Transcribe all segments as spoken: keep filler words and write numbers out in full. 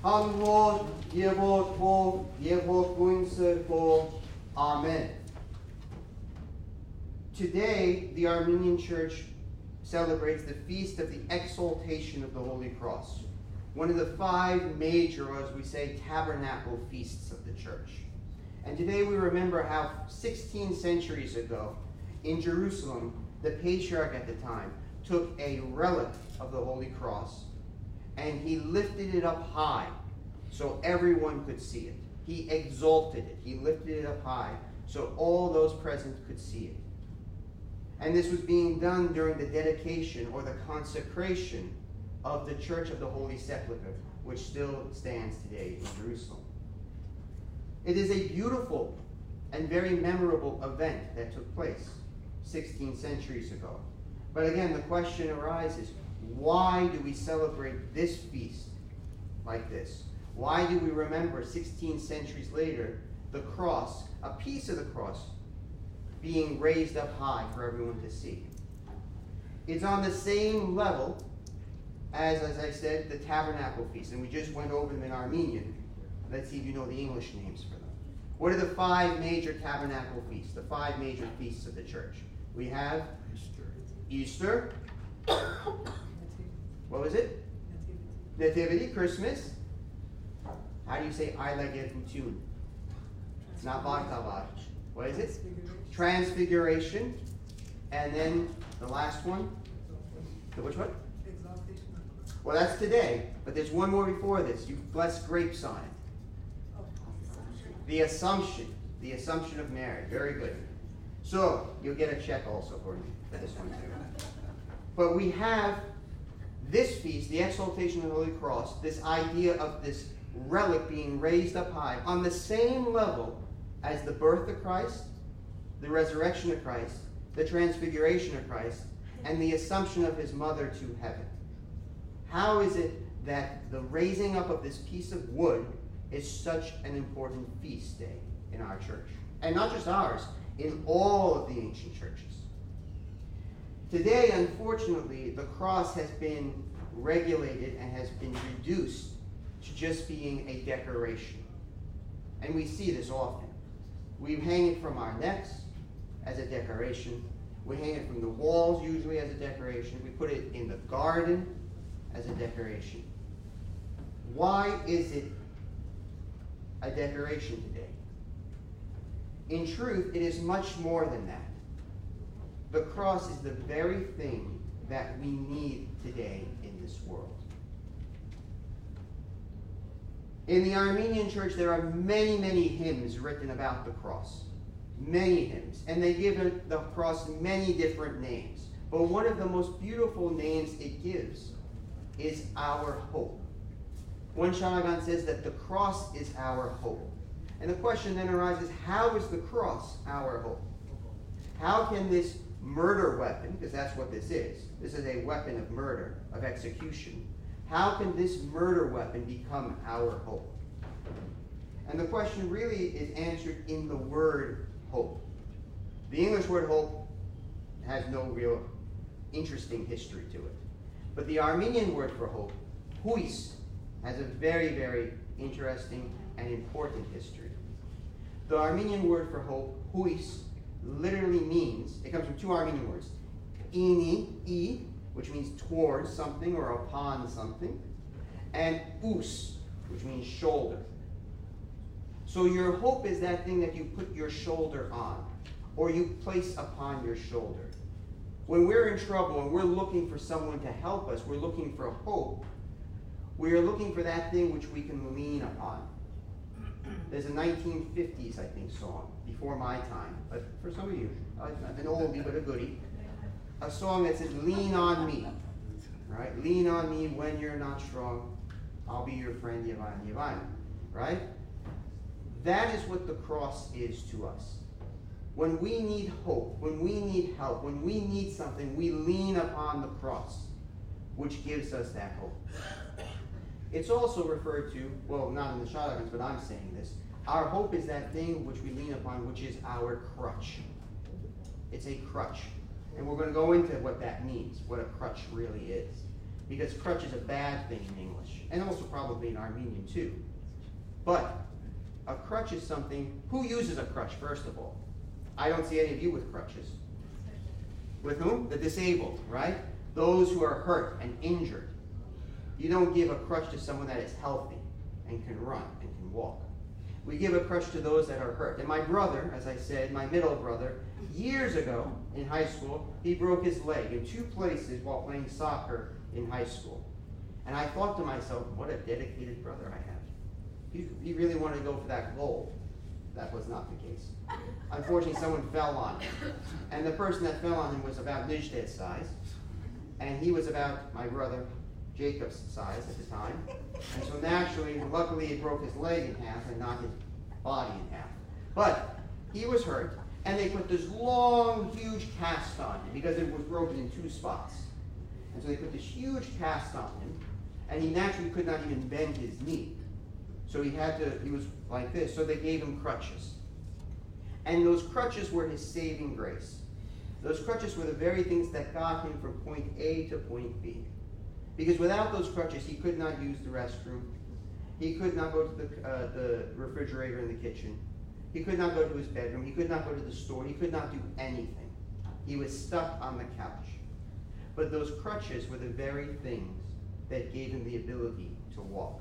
한국 예보고 예보군스고 Amen. Today, the Armenian Church celebrates the feast of the exaltation of the Holy Cross, one of the five major, or as we say, tabernacle feasts of the church. And today we remember how sixteen centuries ago in Jerusalem, the patriarch at the time took a relic of the Holy Cross and he lifted it up high so everyone could see it. He exalted it. He lifted it up high so all those present could see it. And this was being done during the dedication or the consecration of the Church of the Holy Sepulchre, which still stands today in Jerusalem. It is a beautiful and very memorable event that took place sixteen centuries ago. But again, the question arises, why do we celebrate this feast like this? Why do we remember sixteen centuries later the cross, a piece of the cross, being raised up high for everyone to see? It's on the same level as, as I said, the tabernacle feast, and we just went over them in Armenian. Let's see if you know the English names for them. What are the five major tabernacle feasts, the five major feasts of the church? We have Easter. What was it? Nativity, Christmas. How do you say Ayla Gevutun? It's not Bartavar. What is it? Transfiguration. And then the last one. The which one? Well, that's today. But there's one more before this. You bless grapes on it. The Assumption. The Assumption of Mary. Very good. So, you'll get a check also for me for this one too. But we have this feast, the exaltation of the Holy Cross, this idea of this relic being raised up high on the same level as the birth of Christ, the resurrection of Christ, the transfiguration of Christ, and the assumption of his mother to heaven. How is it that the raising up of this piece of wood is such an important feast day in our church? And not just ours, in all of the ancient churches. Today, unfortunately, the cross has been regulated and has been reduced to just being a decoration. And we see this often. We hang it from our necks as a decoration. We hang it from the walls usually as a decoration. We put it in the garden as a decoration. Why is it a decoration today? In truth, it is much more than that. The cross is the very thing that we need today in this world. In the Armenian church, there are many, many hymns written about the cross. Many hymns. And they give it, the cross many different names. But one of the most beautiful names it gives is our hope. One Shanagan says that the cross is our hope. And the question then arises, how is the cross our hope? How can this murder weapon, because that's what this is, this is a weapon of murder, of execution, how can this murder weapon become our hope? And the question really is answered in the word hope. The English word hope has no real interesting history to it. But the Armenian word for hope, huis, has a very, very interesting and important history. The Armenian word for hope, huis, literally means, it comes from two Armenian words, ini, i, which means towards something or upon something, and us, which means shoulder. So your hope is that thing that you put your shoulder on, or you place upon your shoulder. When we're in trouble and we're looking for someone to help us, we're looking for hope, we are looking for that thing which we can lean upon. There's a nineteen fifties, I think, song, before my time, but for some of you, an oldie but a goodie, a song that says, lean on me, right? Lean on me when you're not strong. I'll be your friend, Yevana, Yevana, right? That is what the cross is to us. When we need hope, when we need help, when we need something, we lean upon the cross, which gives us that hope. It's also referred to, well, not in the Shadagans, but I'm saying this. Our hope is that thing which we lean upon, which is our crutch. It's a crutch. And we're going to go into what that means, what a crutch really is. because crutch is a bad thing in English, and also probably in Armenian too. But a crutch is something, who uses a crutch, first of all? I don't see any of you with crutches. With whom? The disabled, right? Those who are hurt and injured. You don't give a crutch to someone that is healthy and can run and can walk. We give a crutch to those that are hurt. And my brother, as I said, my middle brother, years ago in high school, he broke his leg in two places while playing soccer in high school. And I thought to myself, what a dedicated brother I have. He, he really wanted to go for that goal. That was not the case. Unfortunately, someone fell on him. And the person that fell on him was about Nijde's size. And he was about my brother Jacob's size at the time. And so naturally, luckily, it broke his leg in half and not his body in half. But he was hurt, and they put this long, huge cast on him because it was broken in two spots. And so they put this huge cast on him, and he naturally could not even bend his knee. So he had to, he was like this, so they gave him crutches. And those crutches were his saving grace. Those crutches were the very things that got him from point A to point B. Because without those crutches, he could not use the restroom. He could not go to the, uh, the refrigerator in the kitchen. He could not go to his bedroom. He could not go to the store. He could not do anything. He was stuck on the couch. But those crutches were the very things that gave him the ability to walk.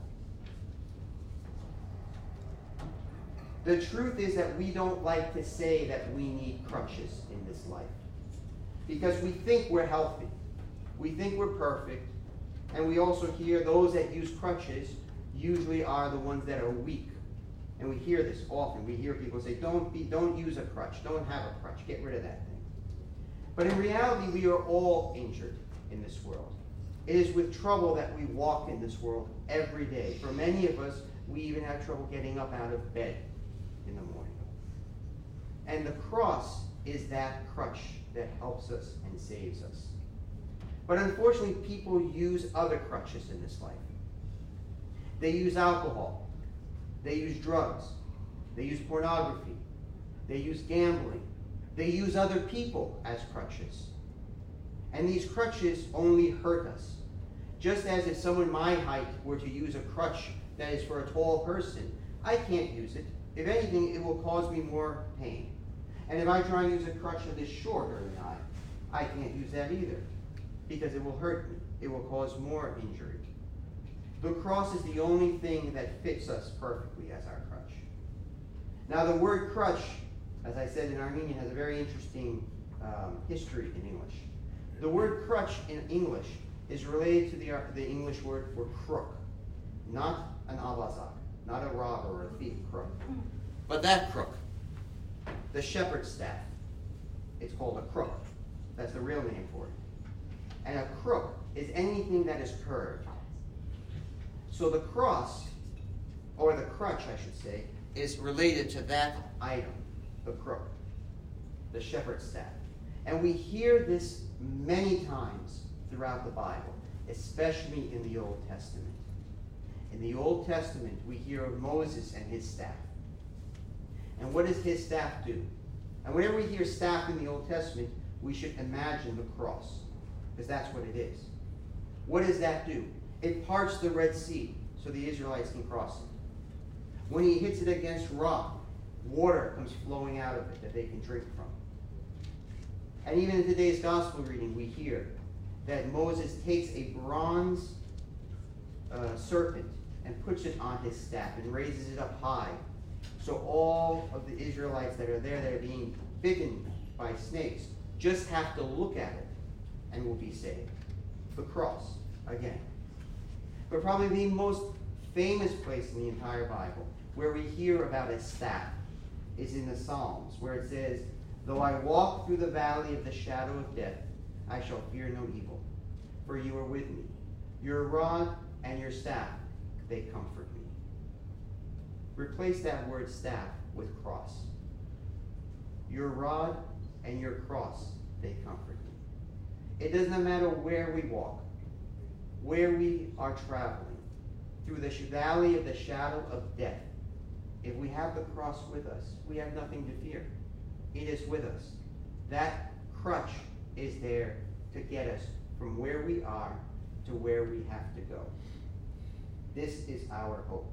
The truth is that we don't like to say that we need crutches in this life. Because we think we're healthy. We think we're perfect. And we also hear those that use crutches usually are the ones that are weak. And we hear this often. We hear people say, don't, be, don't use a crutch. Don't have a crutch. Get rid of that thing. But in reality, we are all injured in this world. It is with trouble that we walk in this world every day. For many of us, we even have trouble getting up out of bed in the morning. And the cross is that crutch that helps us and saves us. But unfortunately, people use other crutches in this life. They use alcohol. They use drugs. They use pornography. They use gambling. They use other people as crutches. And these crutches only hurt us. Just as if someone my height were to use a crutch that is for a tall person, I can't use it. If anything, it will cause me more pain. And if I try and use a crutch that is shorter than I, I can't use that either, because it will hurt me. It will cause more injury. The cross is the only thing that fits us perfectly as our crutch. Now, the word crutch, as I said in Armenian, has a very interesting um, history in English. The word crutch in English is related to the, uh, the English word for crook, not an avazak, not a robber or a thief crook, but that crook, the shepherd's staff. It's called a crook. That's the real name for it. And a crook is anything that is curved. So the cross, or the crutch, I should say, is related to that item, the crook, the shepherd's staff. And we hear this many times throughout the Bible, especially in the Old Testament. In the Old Testament, we hear of Moses and his staff. And what does his staff do? And whenever we hear staff in the Old Testament, we should imagine the cross, because that's what it is. What does that do? It parts the Red Sea so the Israelites can cross it. When he hits it against rock, water comes flowing out of it that they can drink from. And even in today's gospel reading, we hear that Moses takes a bronze uh, serpent and puts it on his staff and raises it up high. So all of the Israelites that are there that are being bitten by snakes just have to look at it and will be saved. The cross, again. But probably the most famous place in the entire Bible where we hear about a staff is in the Psalms, where it says, "Though I walk through the valley of the shadow of death, I shall fear no evil, for you are with me. Your rod and your staff, they comfort me." Replace that word staff with cross. Your rod and your cross, they comfort me. It doesn't matter where we walk, where we are traveling, through the valley of the shadow of death. If we have the cross with us, we have nothing to fear. It is with us. That crutch is there to get us from where we are to where we have to go. This is our hope.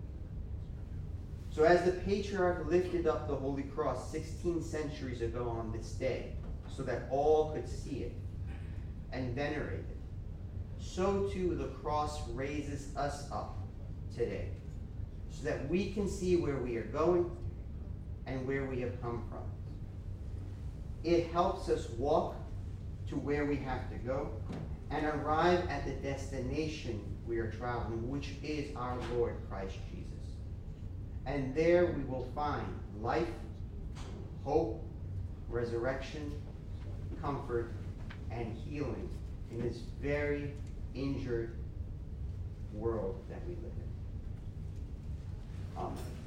So as the patriarch lifted up the Holy Cross sixteen centuries ago on this day, so that all could see it and venerate it, so too the cross raises us up today, so that we can see where we are going and where we have come from. It helps us walk to where we have to go and arrive at the destination we are traveling, which is our Lord Christ Jesus. And there we will find life, hope, resurrection, comfort, and healing in this very injured world that we live in. Amen.